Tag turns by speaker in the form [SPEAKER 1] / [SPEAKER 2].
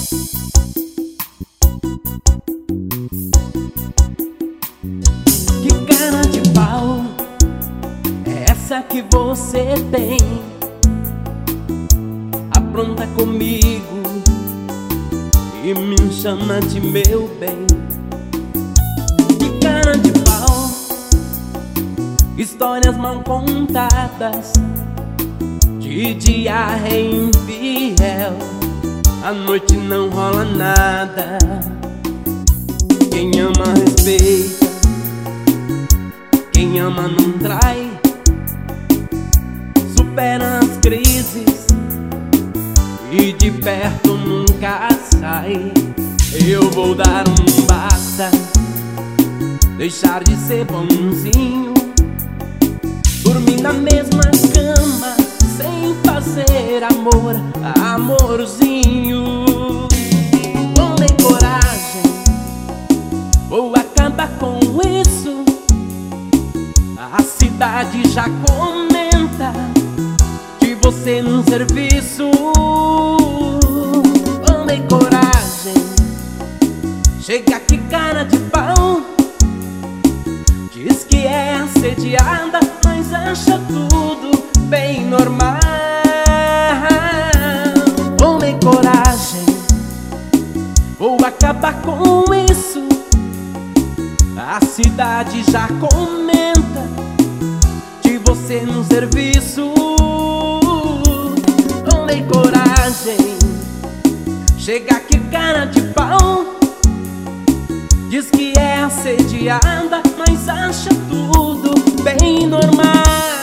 [SPEAKER 1] Que cara de pau é essa que você tem? Apronta comigo e me chama de meu bem. Que cara de pau, histórias mal contadas, de dia é infiel, à noite não rola nada. Quem ama respeita, quem ama não trai, supera as crises e de perto nunca sai. Eu vou dar um basta, deixar de ser bonzinho, dormir na mesma cama sem fazer amor, amorzinho. Tomei coragem, vou acabar com isso. A cidade já comenta de você num serviço. Tomei coragem, chega aqui cara de pau, diz que é assediada, mas acha tudo bem normal. Tomei coragem, vou acabar com isso. A cidade já comenta de você no serviço. Tomei coragem, chega aqui cara de pau, diz que é assediada, mas acha tudo bem normal.